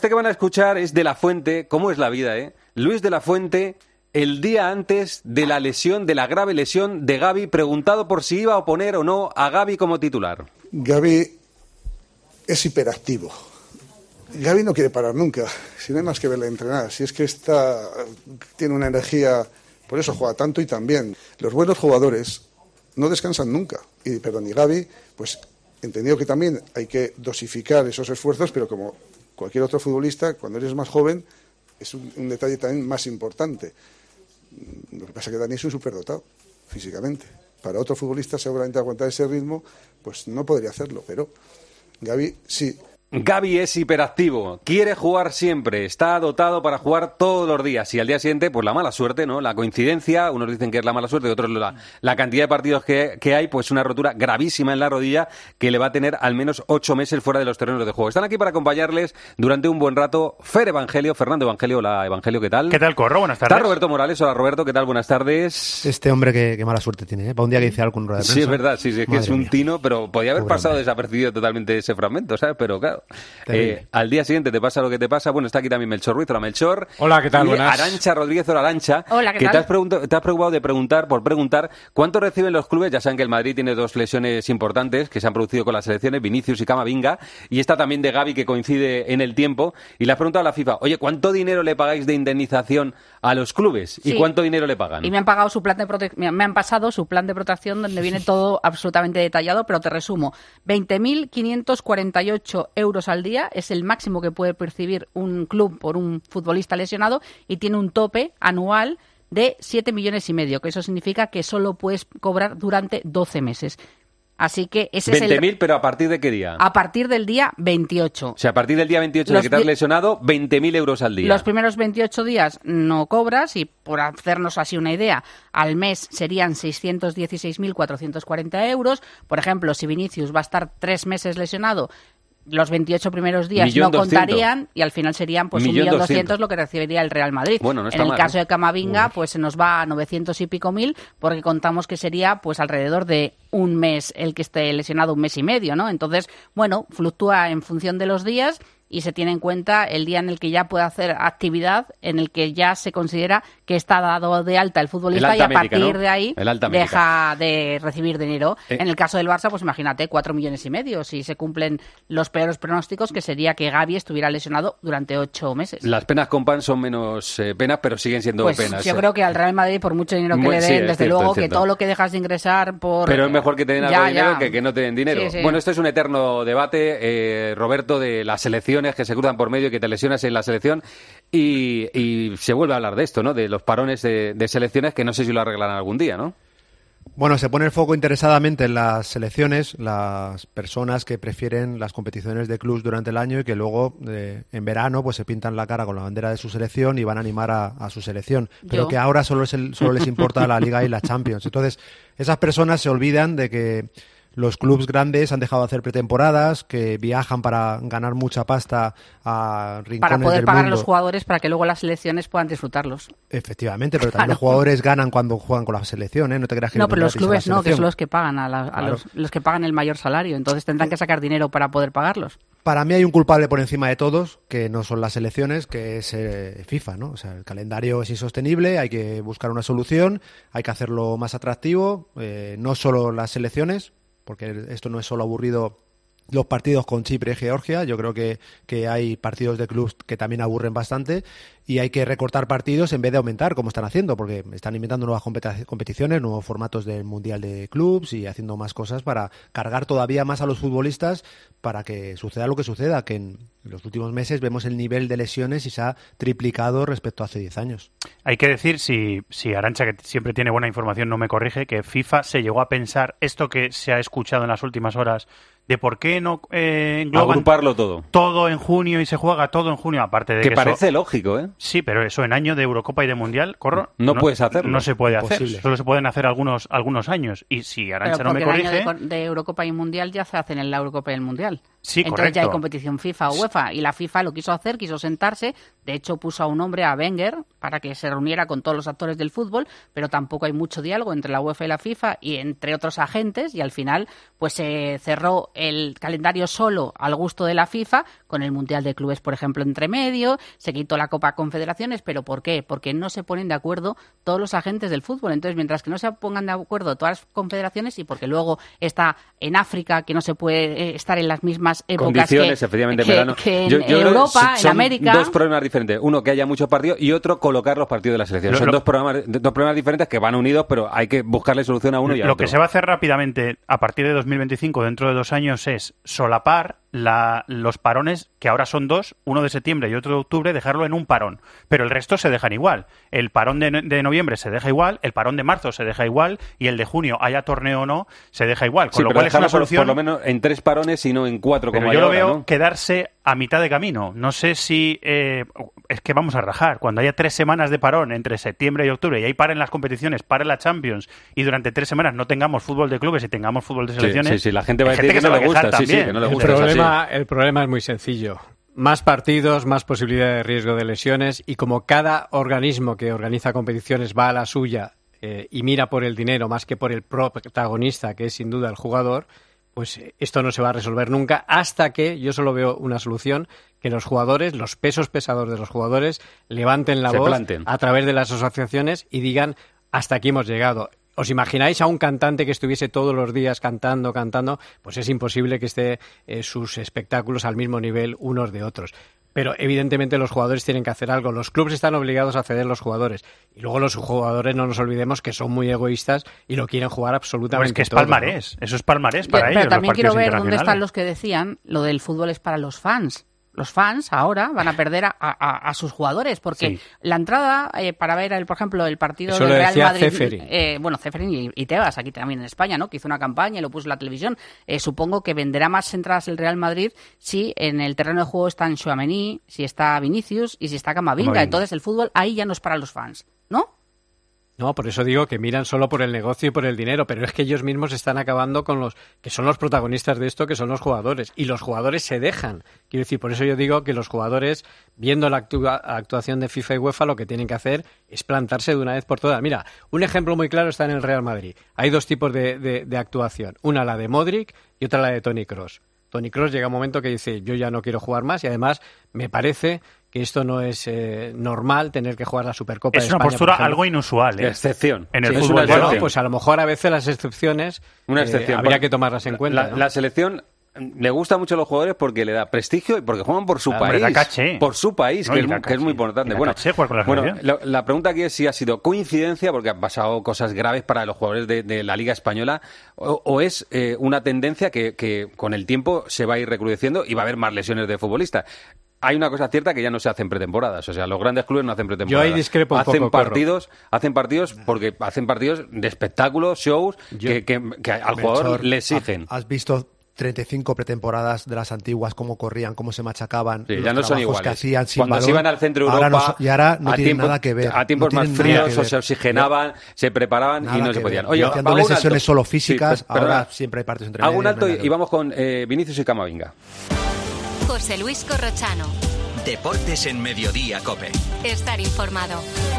Este que van a escuchar es De la Fuente. ¿Cómo es la vida, Luis De la Fuente, el día antes de la lesión, de la grave lesión de Gavi, preguntado por si iba a poner o no a Gavi como titular. Gavi es hiperactivo. Gavi no quiere parar nunca. Si no hay más que verle entrenar. Si es que tiene una energía, por eso juega tanto y tan bien. Los buenos jugadores no descansan nunca. Y Gavi, pues entendido que también hay que dosificar esos esfuerzos, pero como cualquier otro futbolista, cuando eres más joven, es un detalle también más importante. Lo que pasa es que Dani es un superdotado, físicamente. Para otro futbolista, seguramente aguantar ese ritmo, pues no podría hacerlo, pero Gavi sí. Gavi es hiperactivo, quiere jugar siempre, está dotado para jugar todos los días y al día siguiente, pues la mala suerte, ¿no? La coincidencia, unos dicen que es la mala suerte, otros la cantidad de partidos que hay, pues una rotura gravísima en la rodilla que le va a tener al menos 8 meses fuera de los terrenos de juego. Están aquí para acompañarles durante un buen rato Fernando Evangelio. Hola, Evangelio, ¿qué tal? ¿Qué tal, Corro? Buenas tardes. Está Roberto Morales. Hola, Roberto, ¿qué tal? Buenas tardes. Este hombre qué mala suerte tiene, Para un día que dice algo en rueda de prensa. Sí, es verdad, sí, es que es un mía. tino, pero podía haber pasado desapercibido totalmente ese fragmento, ¿sabes? Pero claro, al día siguiente te pasa lo que te pasa. Bueno, está aquí también Melchor Ruiz. Hola, Melchor. Hola, ¿qué tal? Y Buenas. Arantxa Rodríguez. Hola, Arantxa. Hola, ¿qué que tal? Te has preocupado de preguntar cuánto reciben los clubes. Ya saben que el Madrid tiene 2 lesiones importantes que se han producido con las selecciones, Vinicius y Camavinga, y esta también de Gavi, que coincide en el tiempo. Y le has preguntado a la FIFA, oye, ¿cuánto dinero le pagáis de indemnización a los clubes? ¿Y Sí. cuánto dinero le pagan? Y me han pagado su plan de me han pasado su plan de protección donde viene todo absolutamente detallado, pero te resumo. 20.548 euros al día es el máximo que puede percibir un club por un futbolista lesionado y tiene un tope anual de 7,5 millones, que eso significa que solo puedes cobrar durante 12 meses. Así que ese es 20.000, pero ¿a partir de qué día? A partir del día 28. O sea, a partir del día 28 de que te has lesionado, 20.000 euros al día. Los primeros 28 días no cobras y, por hacernos así una idea, al mes serían 616.440 euros. Por ejemplo, si Vinicius va a estar 3 meses lesionado, los 28 primeros días 1.200.000. no contarían y al final serían pues 1.200.000 1.200.000 lo que recibiría el Real Madrid. Bueno, no está en el mal, caso de Camavinga, pues se nos va a 900 y pico mil, porque contamos que sería pues alrededor de un mes el que esté lesionado, 1 mes y medio, ¿no? Entonces, bueno, fluctúa en función de los días y se tiene en cuenta el día en el que ya puede hacer actividad, en el que ya se considera que está dado de alta el futbolista y a partir de ahí deja de recibir dinero. En el caso del Barça, pues imagínate, 4,5 millones si se cumplen los peores pronósticos, que sería que Gavi estuviera lesionado durante 8 meses. Las penas con pan son menos penas, pero siguen siendo pues penas. Yo creo que al Real Madrid, por mucho dinero que le den, desde luego que todo lo que dejas de ingresar por... Pero es mejor que te den algo de dinero que no te den dinero. Sí. Bueno, esto es un eterno debate, Roberto, de las selecciones que se cruzan por medio y que te lesionas en la selección y se vuelve a hablar de esto, ¿no? De los parones de selecciones, que no sé si lo arreglarán algún día, ¿no? Bueno, se pone el foco interesadamente en las selecciones, las personas que prefieren las competiciones de clubs durante el año y que luego en verano pues se pintan la cara con la bandera de su selección y van a animar a su selección. Pero que ahora solo les importa la Liga y la Champions. Entonces, esas personas se olvidan de que los clubs grandes han dejado de hacer pretemporadas, que viajan para ganar mucha pasta a rincones del mundo. Para poder pagar a los jugadores para que luego las selecciones puedan disfrutarlos. Efectivamente, pero también los jugadores ganan cuando juegan con la selección, ¿eh? No te creas que no, pero los clubes no, que son los que pagan los que pagan el mayor salario. Entonces tendrán que sacar dinero para poder pagarlos. Para mí hay un culpable por encima de todos, que no son las selecciones, que es FIFA, ¿no? O sea, el calendario es insostenible, hay que buscar una solución, hay que hacerlo más atractivo, no solo las selecciones, porque esto no es solo aburrido los partidos con Chipre y Georgia. Yo creo que hay partidos de clubs que también aburren bastante y hay que recortar partidos en vez de aumentar, como están haciendo, porque están inventando nuevas competiciones, nuevos formatos del Mundial de Clubs y haciendo más cosas para cargar todavía más a los futbolistas para que suceda lo que suceda, que en los últimos meses vemos el nivel de lesiones y se ha triplicado respecto a hace 10 años. Hay que decir, si Arantxa, que siempre tiene buena información, no me corrige, que FIFA se llegó a pensar esto que se ha escuchado en las últimas horas de por qué no agruparlo todo en junio y se juega todo en junio, aparte de que parece eso, lógico, ¿eh? Sí, pero eso en año de Eurocopa y de Mundial, no puedes hacerlo. No se puede hacer, Posible. solo se pueden hacer algunos años. Y si Arantxa no me corrige... El año de Eurocopa y Mundial ya se hace en la Eurocopa y el Mundial. Sí, entonces correcto. ya hay competición FIFA o UEFA, y la FIFA lo quiso hacer, quiso sentarse, de hecho puso a un hombre, a Wenger, para que se reuniera con todos los actores del fútbol, pero tampoco hay mucho diálogo entre la UEFA y la FIFA y entre otros agentes, y al final pues se cerró el calendario solo al gusto de la FIFA, con el Mundial de Clubes, por ejemplo, entre medio, se quitó la Copa Confederaciones, pero ¿por qué? Porque no se ponen de acuerdo todos los agentes del fútbol. Entonces, mientras que no se pongan de acuerdo todas las confederaciones, y porque luego está en África, que no se puede estar en las mismas épocas condiciones, efectivamente, en verano. que en Yo creo Europa, son en América. Dos problemas diferentes. Uno, que haya muchos partidos, y otro, colocar los partidos de la selección. Son dos problemas diferentes que van unidos, pero hay que buscarle solución a uno y a otro. Lo que se va a hacer rápidamente a partir de 2025, dentro de 2 años, es solapar los parones, que ahora son 2, uno de septiembre y otro de octubre, dejarlo en un parón. Pero el resto se dejan igual. El parón de noviembre se deja igual, el parón de marzo se deja igual, y el de junio, haya torneo o no, se deja igual. Con lo cual es una solución. Por lo menos en 3 parones y no en 4, como pero hay yo lo ahora, veo ¿no? quedarse a mitad de camino. No sé si es que vamos a rajar. Cuando haya 3 semanas de parón entre septiembre y octubre, y ahí paren las competiciones, paren la Champions, y durante 3 semanas no tengamos fútbol de clubes y tengamos fútbol de selecciones, sí, la gente va a gente decir que no le gusta, sí, que no le gusta. El problema es muy sencillo. Más partidos, más posibilidad de riesgo de lesiones, y como cada organismo que organiza competiciones va a la suya y mira por el dinero más que por el protagonista, que es sin duda el jugador, pues esto no se va a resolver nunca, hasta que, yo solo veo una solución, que los jugadores, los pesos pesados de los jugadores, levanten la voz a través de las asociaciones y digan: hasta aquí hemos llegado. ¿Os imagináis a un cantante que estuviese todos los días cantando? Pues es imposible que esté sus espectáculos al mismo nivel unos de otros. Pero evidentemente los jugadores tienen que hacer algo. Los clubes están obligados a ceder los jugadores. Y luego los jugadores, no nos olvidemos que son muy egoístas y lo quieren jugar absolutamente pues es que todo, es palmarés, ¿no? Eso es palmarés para ellos. Pero también quiero ver dónde internacionales. están los que decían lo del fútbol es para los fans. Los fans ahora van a perder a sus jugadores, porque la entrada para ver, por ejemplo, el partido eso del Real Madrid, Ceferin. y Tebas, aquí también en España, ¿no? Que hizo una campaña y lo puso en la televisión. Supongo que venderá más entradas el Real Madrid si en el terreno de juego están Tchouaméni, si está Vinicius y si está Camavinga. Entonces el fútbol ahí ya no es para los fans, ¿no? No, por eso digo que miran solo por el negocio y por el dinero, pero es que ellos mismos están acabando con los que son los protagonistas de esto, que son los jugadores, y los jugadores se dejan. Quiero decir, por eso yo digo que los jugadores, viendo la actuación de FIFA y UEFA, lo que tienen que hacer es plantarse de una vez por todas. Mira, un ejemplo muy claro está en el Real Madrid. Hay 2 tipos de actuación, una la de Modric y otra la de Toni Kroos. Toni Kroos llega un momento que dice: yo ya no quiero jugar más, y además me parece que esto no es normal, tener que jugar la Supercopa de España. Es una postura algo inusual, ¿eh? Excepción. En el Sí, fútbol. bueno, pues a lo mejor a veces las excepciones habría que tomarlas en cuenta. ¿no? La selección le gusta mucho a los jugadores porque le da prestigio y porque juegan por su país. Da caché. Por su país, No, que es muy importante. Bueno, la pregunta aquí es si ha sido coincidencia, porque han pasado cosas graves para los jugadores de la Liga Española, o es una tendencia que con el tiempo se va a ir recrudeciendo y va a haber más lesiones de futbolistas. Hay una cosa cierta, que ya no se hacen pretemporadas. O sea, los grandes clubes no hacen pretemporadas. Yo ahí discrepo un hacen poco, partidos porque hacen partidos de espectáculos, shows, que al jugador le exigen. ¿Has visto 35 pretemporadas de las antiguas, cómo corrían, cómo se machacaban, sí, los ya no son iguales. Que hacían sin Cuando balón, se iban al centro de Europa, y ahora no tienen nada que ver. A tiempos más fríos, o se oxigenaban, se preparaban y no se podían. Oye, haciendo sesiones solo físicas, ahora siempre hay partidos entre medio. Hago un alto y vamos con Vinicius y Camavinga. José Luis Corrochano. Deportes en Mediodía, COPE. Estar informado.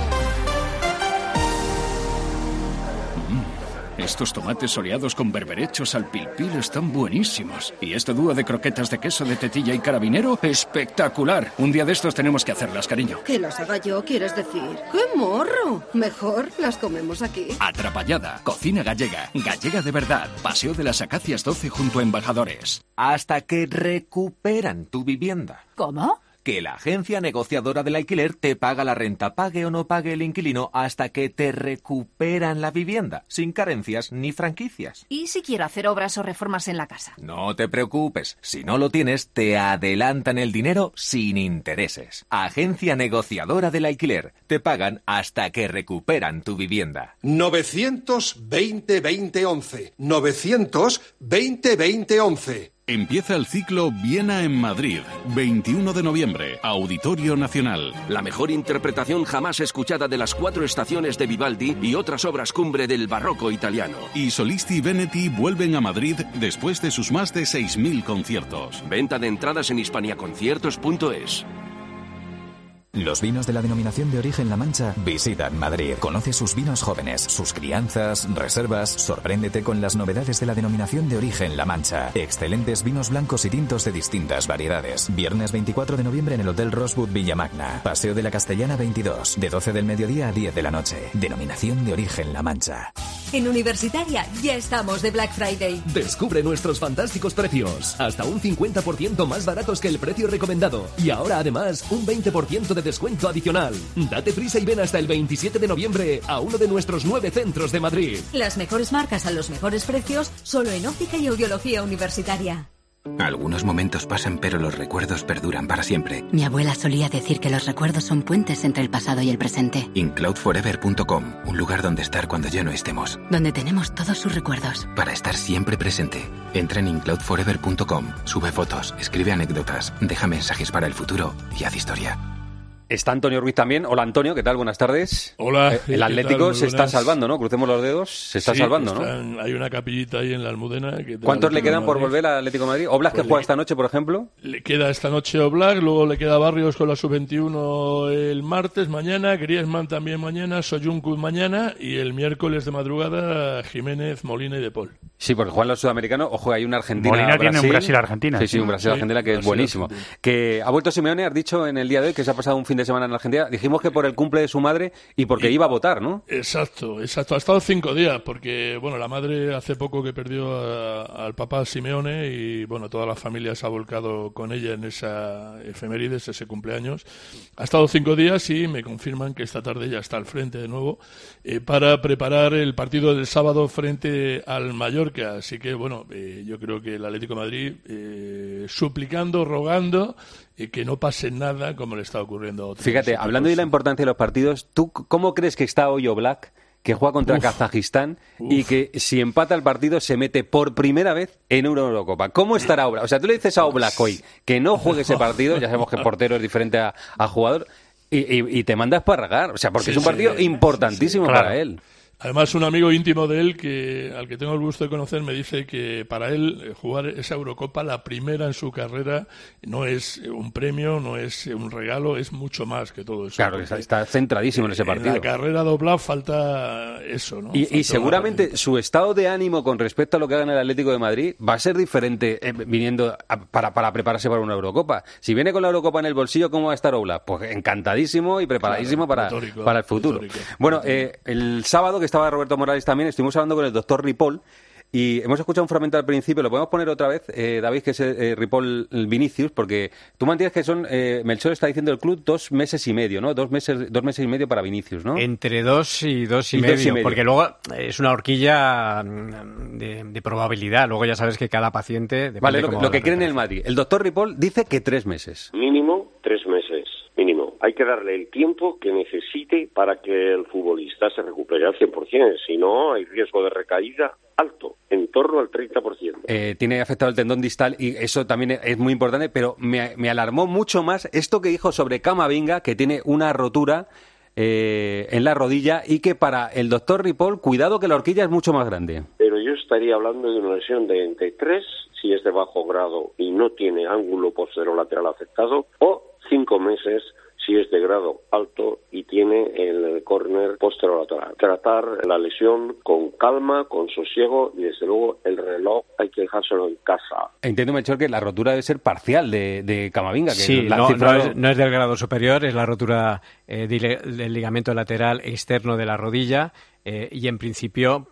Estos tomates soleados con berberechos al pilpil están buenísimos. Y este dúo de croquetas de queso de tetilla y carabinero, espectacular. Un día de estos tenemos que hacerlas, cariño. ¿Que las haga yo, quieres decir? ¡Qué morro! Mejor las comemos aquí. Atrapallada, cocina gallega. Gallega de verdad. Paseo de las Acacias 12 junto a Embajadores. Hasta que recuperan tu vivienda. ¿Cómo? Que la agencia negociadora del alquiler te paga la renta, pague o no pague el inquilino, hasta que te recuperan la vivienda, sin carencias ni franquicias. ¿Y si quiero hacer obras o reformas en la casa? No te preocupes, si no lo tienes, te adelantan el dinero sin intereses. Agencia negociadora del alquiler, te pagan hasta que recuperan tu vivienda. 920-2011. 920-2011. Empieza el ciclo Viena en Madrid, 21 de noviembre, Auditorio Nacional. La mejor interpretación jamás escuchada de las 4 estaciones de Vivaldi y otras obras cumbre del barroco italiano. Y Solisti Veneti vuelven a Madrid después de sus más de 6.000 conciertos. Venta de entradas en hispaniaconciertos.es. Los vinos de la denominación de origen La Mancha visitan Madrid. Conoce sus vinos jóvenes, sus crianzas, reservas. Sorpréndete con las novedades de la denominación de origen La Mancha. Excelentes vinos blancos y tintos de distintas variedades. Viernes 24 de noviembre en el Hotel Rosewood Villamagna. Paseo de la Castellana 22, de 12 del mediodía a 10 de la noche. Denominación de origen La Mancha. En Universitaria ya estamos de Black Friday. Descubre nuestros fantásticos precios. Hasta un 50% más baratos que el precio recomendado. Y ahora además un 20% de descuento adicional. Date prisa y ven hasta el 27 de noviembre a uno de nuestros 9 centros de Madrid. Las mejores marcas a los mejores precios, solo en Óptica y Audiología Universitaria. Algunos momentos pasan, pero los recuerdos perduran para siempre. Mi abuela solía decir que los recuerdos son puentes entre el pasado y el presente. Incloudforever.com, un lugar donde estar cuando ya no estemos. Donde tenemos todos sus recuerdos. Para estar siempre presente. Entra en incloudforever.com, sube fotos, escribe anécdotas, deja mensajes para el futuro y haz historia. Está Antonio Ruiz también. Hola, Antonio, ¿qué tal? Buenas tardes. Hola. El Atlético se está salvando, ¿no? Crucemos los dedos, se está salvando, ¿no? Hay una capillita ahí en la Almudena. ¿Cuántos le quedan por volver al Atlético de Madrid? ¿Oblak que juega esta noche, por ejemplo? Le queda esta noche Oblak, luego le queda Barrios con la sub-21 el martes, mañana, Griezmann también mañana, Soyuncu mañana y el miércoles de madrugada Jiménez, Molina y De Paul. Sí, porque juegan los sudamericanos. Ojo, hay una Argentina. Molina tiene un Brasil-Argentina. Sí, un Brasil-Argentina que es buenísimo. Que ha vuelto Simeone, has dicho en el día de hoy que se ha pasado un fin de semana en Argentina. Dijimos que por el cumple de su madre y porque iba a votar, ¿no? Exacto. Ha estado 5 días porque, bueno, la madre hace poco que perdió al papá Simeone y, bueno, toda la familia se ha volcado con ella en esa efemérides, ese cumpleaños. Ha estado 5 días y me confirman que esta tarde ya está al frente de nuevo para preparar el partido del sábado frente al Mallorca. Así que, bueno, yo creo que el Atlético de Madrid suplicando, rogando que no pase nada como le está ocurriendo a otros. Fíjate, hablando de la importancia de los partidos, ¿tú cómo crees que está hoy Oblak, que juega contra Kazajistán y que si empata el partido se mete por primera vez en una Eurocopa? ¿Cómo estará Oblak? O sea, tú le dices a Oblak hoy que no juegue ese partido, ya sabemos que el portero es diferente a jugador, y te manda a esparragar, o sea, porque es un partido importantísimo para él. Además, un amigo íntimo de él, al que tengo el gusto de conocer, me dice que para él jugar esa Eurocopa, la primera en su carrera, no es un premio, no es un regalo, es mucho más que todo eso. Claro, está centradísimo en ese partido. En la carrera de Oblak falta eso, ¿no? Y seguramente su estado de ánimo con respecto a lo que haga en el Atlético de Madrid va a ser diferente viniendo para prepararse para una Eurocopa. Si viene con la Eurocopa en el bolsillo, ¿cómo va a estar Oblak? Pues encantadísimo y preparadísimo para el futuro. Bueno, el sábado que estaba Roberto Morales también, estuvimos hablando con el doctor Ripoll y hemos escuchado un fragmento al principio, lo podemos poner otra vez, David, que es Ripoll Vinicius, porque tú mantienes que son, Melchor está diciendo el club 2 meses y medio, ¿no? 2 meses y medio para Vinicius, ¿no? Entre 2 y 2 y medio, porque luego es una horquilla de probabilidad, luego ya sabes que cada paciente... Vale, lo que cree en el Madrid. El doctor Ripoll dice que 3 meses. Mínimo 3 meses. Mínimo. Hay que darle el tiempo que necesite para que el futbolista se recupere al 100%. Si no, hay riesgo de recaída alto, en torno al 30%. Tiene afectado el tendón distal y eso también es muy importante, pero me alarmó mucho más esto que dijo sobre Camavinga, que tiene una rotura en la rodilla y que para el doctor Ripoll, cuidado que la horquilla es mucho más grande. Pero yo estaría hablando de una lesión de entre 3, si es de bajo grado y no tiene ángulo posterolateral afectado, o 5 meses si es de grado alto y tiene el córner posterolateral. Tratar la lesión con calma, con sosiego y desde luego el reloj hay que dejárselo en casa. Entiendo, Melchor, que la rotura debe ser parcial de Camavinga. Que sí, no es del grado superior, es la rotura del ligamento lateral externo de la rodilla y en principio...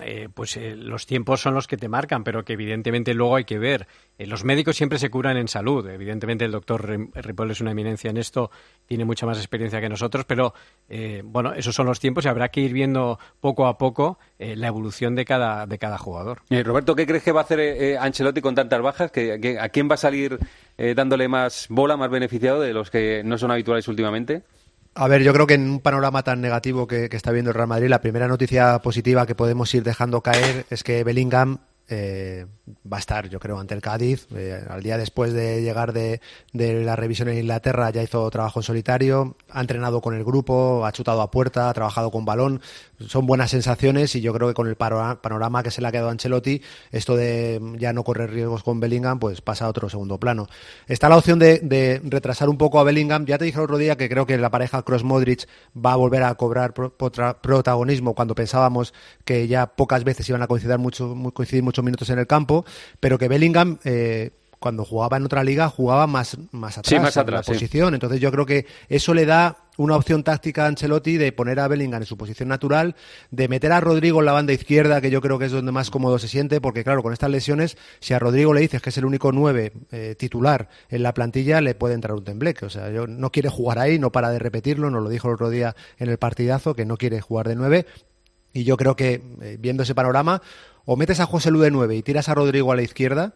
los tiempos son los que te marcan, pero que evidentemente luego hay que ver. Los médicos siempre se curan en salud. Evidentemente el doctor Ripoll es una eminencia en esto, tiene mucha más experiencia que nosotros, pero bueno, esos son los tiempos y habrá que ir viendo poco a poco la evolución de cada jugador. Roberto, ¿qué crees que va a hacer Ancelotti con tantas bajas? ¿A quién va a salir dándole más bola, más beneficiado de los que no son habituales últimamente? A ver, yo creo que en un panorama tan negativo que está viendo el Real Madrid, la primera noticia positiva que podemos ir dejando caer es que Bellingham va a estar, yo creo, ante el Cádiz. Al día después de llegar de la revisión en Inglaterra ya hizo trabajo en solitario, ha entrenado con el grupo, ha chutado a puerta, ha trabajado con balón. Son buenas sensaciones y yo creo que con el panorama que se le ha quedado a Ancelotti, esto de ya no correr riesgos con Bellingham, pues pasa a otro segundo plano. Está la opción de retrasar un poco a Bellingham. Ya te dije el otro día que creo que la pareja Kroos-Modric va a volver a cobrar protagonismo cuando pensábamos que ya pocas veces iban a coincidir muchos minutos en el campo, pero que Bellingham cuando jugaba en otra liga jugaba más atrás, en la posición. Entonces yo creo que eso le da una opción táctica a Ancelotti de poner a Bellingham en su posición natural, de meter a Rodrigo en la banda izquierda, que yo creo que es donde más cómodo se siente, porque claro, con estas lesiones, si a Rodrigo le dices que es el único 9 titular en la plantilla, le puede entrar un tembleque. O sea, no quiere jugar ahí, no para de repetirlo, nos lo dijo el otro día en el partidazo, que no quiere jugar de 9. Y yo creo que, viendo ese panorama, o metes a José Lu de 9 y tiras a Rodrigo a la izquierda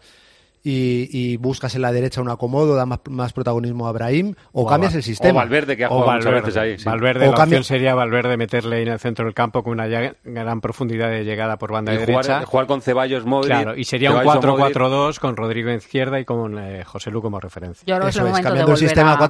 y buscas en la derecha un acomodo, da más protagonismo a Brahim, o cambias el sistema. O Valverde, que ha jugado muchas veces ahí. Sí. Valverde, la opción sería Valverde meterle en el centro del campo con una gran profundidad de llegada por banda derecha. Jugar con Ceballos, Modric. Claro, y sería un 4-4-2 con Rodrigo en izquierda y con José Lu como referencia. Yo creo que Eso es cambiando el sistema a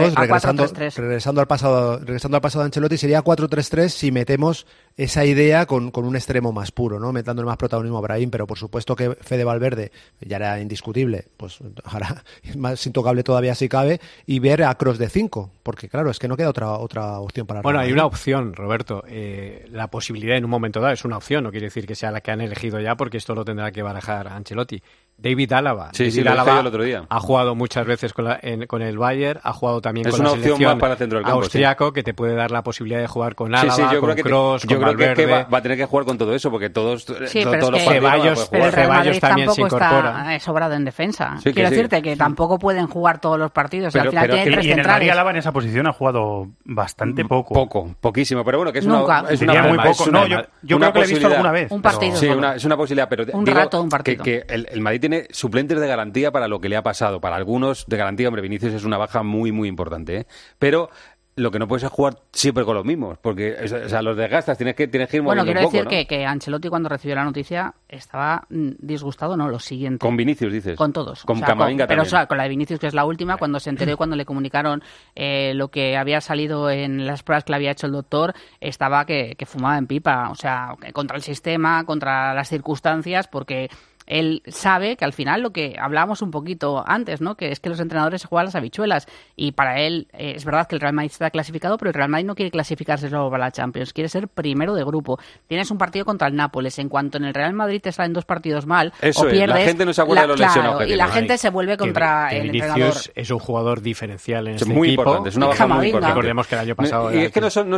4-4-2, regresando al pasado de Ancelotti, sería 4-3-3 si metemos esa idea con un extremo más puro, ¿no? Metiéndole más protagonismo a Brahim, pero por supuesto que Fede Valverde ya era indiscutible, pues ahora es más intocable todavía si cabe, y ver a Kroos de 5, porque claro, es que no queda otra opción para Bueno, hay una opción, Roberto, la posibilidad en un momento dado es una opción, no quiere decir que sea la que han elegido ya, porque esto lo tendrá que barajar Ancelotti. David Álava. Sí, David Álava el otro día. Ha jugado muchas veces con el Bayern, ha jugado también con la selección austriaco, que te puede dar la posibilidad de jugar con Álava, con Kroos, con Valverde. Yo creo que va a tener que jugar con todo eso, porque todos los Ceballos también se incorpora. Está sobrado en defensa. Sí, quiero decirte que tampoco pueden jugar todos los partidos. Al final tiene 3 centrales. Y en el Madrid Álava en esa posición ha jugado bastante poco. Poquísimo, pero bueno, que es Nunca. Muy poco. No, yo creo que lo he visto alguna vez. Un partido. Sí, es una posibilidad, pero un rato, un partido. Que el Madrid tiene suplentes de garantía para lo que le ha pasado. Para algunos de garantía, hombre, Vinicius es una baja muy, muy importante, ¿eh? Pero lo que no puedes es jugar siempre con los mismos, porque los desgastas, tienes que ir moviendo un poco. Bueno, quiero decir que Ancelotti, cuando recibió la noticia, estaba disgustado, ¿no? Lo siguiente. Con Vinicius, dices. Con todos. Con Camavinga también. Pero con la de Vinicius, que es la última, cuando se enteró y cuando le comunicaron lo que había salido en las pruebas que le había hecho el doctor, estaba que fumaba en pipa. O sea, contra el sistema, contra las circunstancias, porque él sabe que al final lo que hablábamos un poquito antes, ¿no? Que es que los entrenadores se juegan las habichuelas, y para él es verdad que el Real Madrid está clasificado, pero el Real Madrid no quiere clasificarse solo para la Champions, quiere ser primero de grupo. Tienes un partido contra el Nápoles, en cuanto en el Real Madrid te salen 2 partidos mal o pierdes, la gente no se acuerda de los lesionados, y la gente se vuelve contra el entrenador. Vinicius es un jugador diferencial en este muy equipo. Importante, es una baja muy importante. Recordemos que el año pasado y es que no son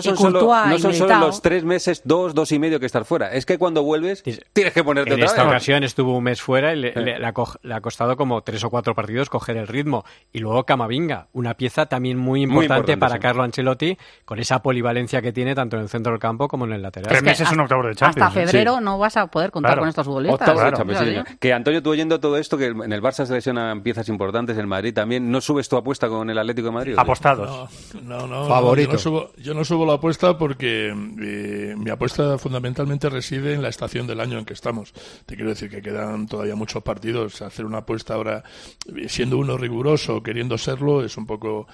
solo los 3 meses, 2 y medio que estar fuera, es que cuando vuelves tienes que ponerte otra vez. En esta ocasión estuvo un mes fuera y le ha costado como 3 o 4 partidos coger el ritmo. Y luego Camavinga, una pieza también muy importante para Carlo Ancelotti, con esa polivalencia que tiene tanto en el centro del campo como en el lateral. 3 meses es un octavo de Champions. Hasta febrero no vas a poder contar con estos futbolistas. Octavo de Champions, sí. Que Antonio, tú oyendo todo esto, que en el Barça se lesionan piezas importantes, en el Madrid también, ¿no subes tu apuesta con el Atlético de Madrid? Apostados. No. Favorito. Yo no subo la apuesta porque mi apuesta fundamentalmente reside en la estación del año en que estamos. Te quiero decir que quedan todavía muchos partidos. Hacer una apuesta ahora, siendo uno riguroso, queriendo serlo, es un poco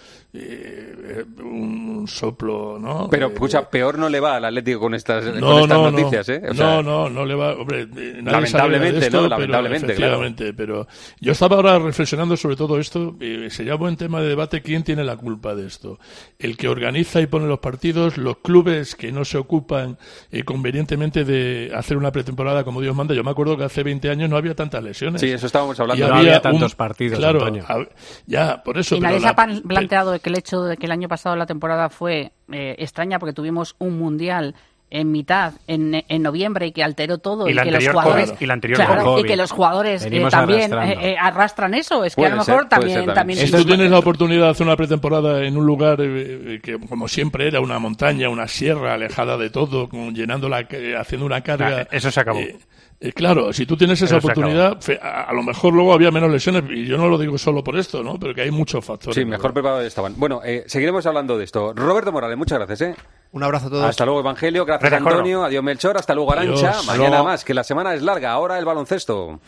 un soplo, ¿no? Pero, escucha, peor no le va al Atlético con estas noticias, ¿eh? O sea, no le va, hombre, lamentablemente, esto, ¿no? Lamentablemente, efectivamente, pero yo estaba ahora reflexionando sobre todo esto, sería buen tema de debate quién tiene la culpa de esto. El que organiza y pone los partidos, los clubes que no se ocupan convenientemente de hacer una pretemporada como Dios manda. Yo me acuerdo que hace 20 años no había tantas lesiones. Sí, eso estábamos hablando. No había tantos partidos, claro, Antonio. Ya, por eso. Y nadie se ha planteado que el hecho de que el año pasado la temporada fue extraña porque tuvimos un mundial en mitad, en noviembre, y que alteró todo, y que los jugadores y que los jugadores también arrastran eso. Es que a lo mejor también si tú tienes la oportunidad de hacer una pretemporada en un lugar que como siempre era una montaña, una sierra alejada de todo, haciendo una carga, eso se acabó. Claro, si tú tienes esa oportunidad, a lo mejor luego había menos lesiones, y yo no lo digo solo por esto, ¿no? Pero que hay muchos factores. Sí, mejor preparados estaban. Bueno, seguiremos hablando de esto. Roberto Morales, muchas gracias, Un abrazo a todos. Hasta luego, Evangelio. Gracias, Antonio. Adiós, Melchor. Hasta luego, Arantxa. Adiós. Mañana más, que la semana es larga. Ahora el baloncesto.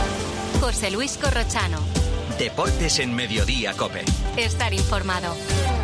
José Luis Corrochano. Deportes en Mediodía, COPE. Estar informado.